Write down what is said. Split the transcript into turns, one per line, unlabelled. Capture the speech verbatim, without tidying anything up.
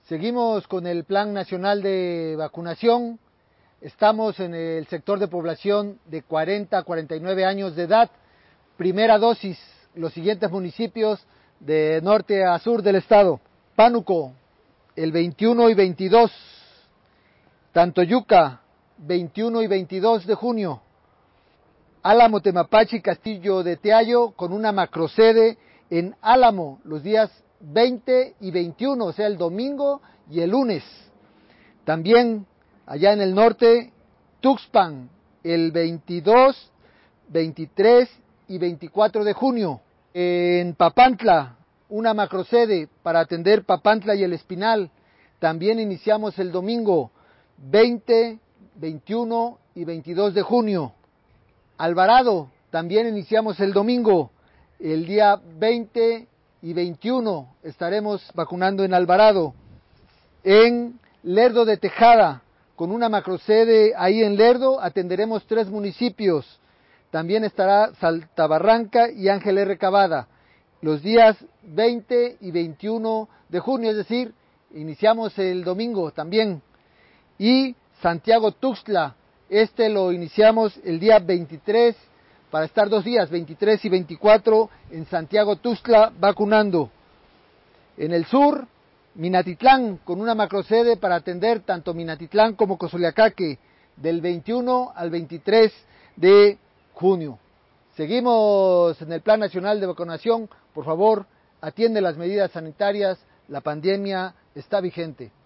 Seguimos con el Plan Nacional de Vacunación. Estamos en el sector de población de cuarenta a cuarenta y nueve años de edad. Primera dosis, los siguientes municipios de norte a sur del estado. Pánuco, el veintiuno y veintidós. Tantoyuca, veintiuno y veintidós de junio. Álamo, Temapache y Castillo de Teayo con una macrosede en Álamo los días veinte y veintiuno, o sea, el domingo y el lunes. También allá en el norte, Tuxpan, el veintidós, veintitrés y veinticuatro de junio. En Papantla, una macrosede para atender Papantla y El Espinal. También iniciamos el domingo veinte, veintiuno y veintidós de junio. Alvarado, también iniciamos el domingo, el día veinte y veintiuno estaremos vacunando en Alvarado. En Lerdo de Tejada, con una macrosede ahí en Lerdo, atenderemos tres municipios. También estará Saltabarranca y Ángel R. Cavada, los días veinte y veintiuno de junio, es decir, iniciamos el domingo también. Y Santiago Tuxtla, este lo iniciamos el día veintitrés, para estar dos días, veintitrés y veinticuatro, en Santiago Tuxtla vacunando. En el sur, Minatitlán, con una macrosede para atender tanto Minatitlán como Cosoleacaque, del veintiuno al veintitrés de junio. Seguimos en el Plan Nacional de Vacunación. Por favor, atiende las medidas sanitarias, la pandemia está vigente.